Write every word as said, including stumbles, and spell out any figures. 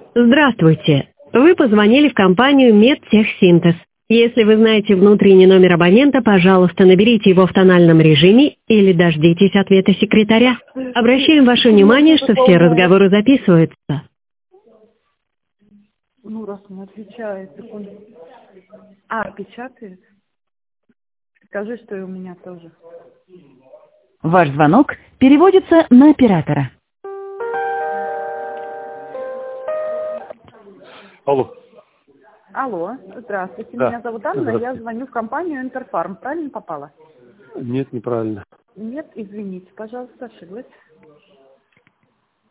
Здравствуйте. Вы позвонили в компанию Медтехсинтез. Если вы знаете внутренний номер абонента, пожалуйста, наберите его в тональном режиме или дождитесь ответа секретаря. Обращаем ваше внимание, что все разговоры записываются. Ну, раз он отвечает, так он... А, печатает? Скажи, что и у меня тоже. Ваш звонок переводится на оператора. Алло. Алло, здравствуйте, Да. меня зовут Анна, я звоню в компанию Интерфарм. Правильно попала? Нет, неправильно. Нет, извините, пожалуйста, ошиблась.